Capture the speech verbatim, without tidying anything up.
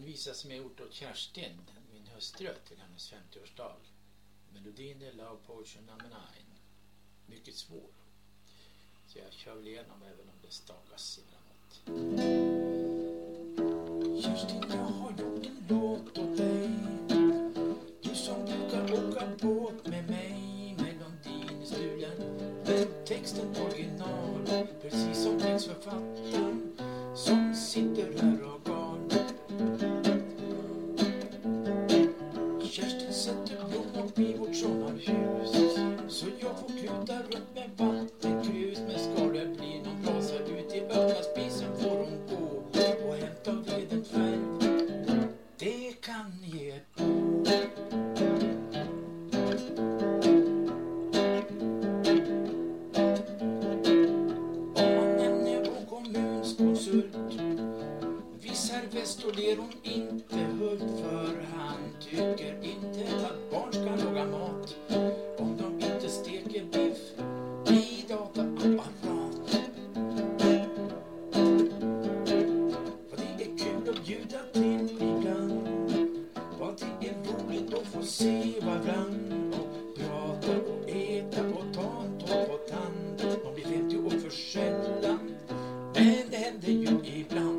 en visa som jag gjort åt Kerstin, min hustru, till hennes femtioårsdag. Melodin är Love Potion nummer nio. Mycket svår. Så jag kör väl igenom även om det stakas emellanåt. Kerstin, jag har gjort en låt åt dig. Du som brukar åka båt med mig. Melodin är stulen, men texten original. Precis som textförfattaren som sitter här och garn. Kerstin sätter blommor i vårt sommarhus, så jag får kluta runt med vattenkrus. Men ska det bli någon brasa ut i öppna spisen får hon gå och hämta veden själv. Det kan ge på. Om man nämner vår kommunskonsult visar väst och ler hon inte hört, för han tycker inte att barn ska laga mat om de inte steker biff i dataapparat. Vad det är kul att bjuda till ibland, vad det är roligt att få se varann och prata och äta och ta en tår på tand. Man blir femtio år för sällan, men det händer ju ibland.